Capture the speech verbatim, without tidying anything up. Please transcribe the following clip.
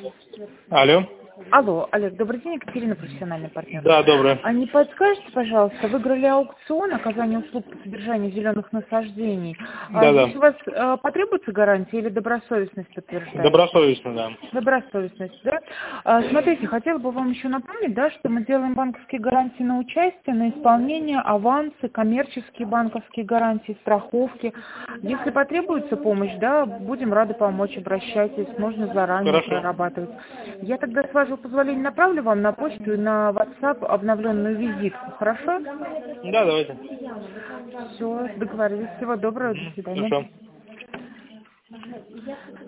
Алло. Алло, Олег, добрый день, Екатерина, профессиональный партнер. Да, добрый. А не подскажете, пожалуйста, выиграли аукцион оказания услуг по содержанию зеленых насаждений. Да, А да. здесь у вас э, потребуется гарантия или добросовестность подтверждает? Добросовестно, да. Добросовестность, да? А, смотрите, хотела бы вам еще напомнить, да, что мы делаем банковские гарантии на участие, на исполнение, авансы, коммерческие банковские гарантии, страховки. Если потребуется помощь, да, будем рады помочь, обращайтесь, можно заранее Хорошо. прорабатывать. Я тогда, с вашего позволения, направлю вам на почту и на WhatsApp обновленную визитку, хорошо? Да, давайте. Все, договорились. Всего доброго, до Мгм. свидания. Хорошо.